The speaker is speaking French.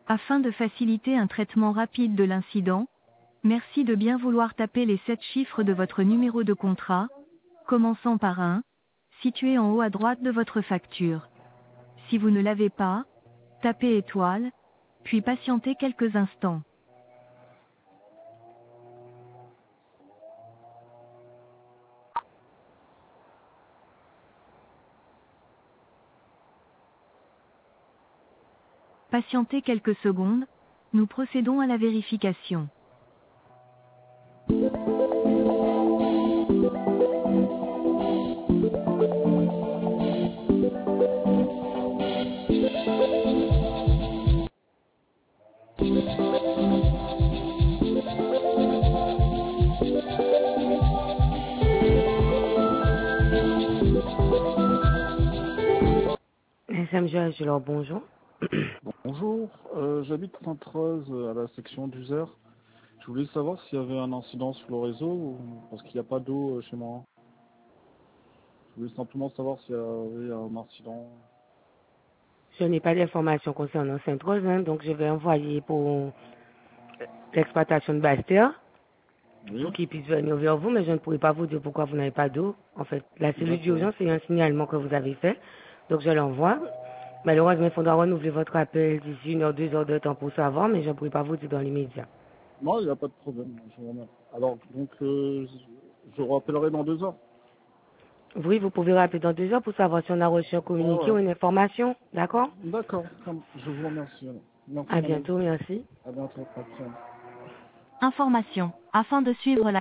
Afin de faciliter un traitement rapide de l'incident, merci de bien vouloir taper les 7 chiffres de votre numéro de contrat, commençant par 1, situé en haut à droite de votre facture. Si vous ne l'avez pas, tapez étoile, puis patientez quelques instants. Patientez quelques secondes, nous procédons à la vérification. SM Joël, bonjour. Bonjour, j'habite Sainte-Rose à la section d'User. Je voulais savoir s'il y avait un incident sur le réseau parce qu'il n'y a pas d'eau chez moi. Je voulais simplement savoir s'il y avait un incident. Je n'ai pas d'informations concernant Sainte-Rose, hein, donc je vais envoyer pour l'exploitation de Bastère pour qu'ils puissent venir vers vous, mais je ne pourrai pas vous dire pourquoi vous n'avez pas d'eau. En fait, la cellule d'urgence, c'est un signalement que vous avez fait, donc je l'envoie. Malheureusement, il faudra renouveler votre appel d'ici 1 heure, 2 heures de temps pour savoir, mais je ne pourrai pas vous dire dans l'immédiat. Non, il n'y a pas de problème. Je vous remercie. Alors, donc, je rappellerai dans 2 heures. Oui, vous pouvez rappeler dans 2 heures pour savoir si on a reçu un communiqué ou une information, d'accord? D'accord, je vous remercie. Merci, À madame. bientôt, merci. À bientôt. Merci. Information. Afin de suivre la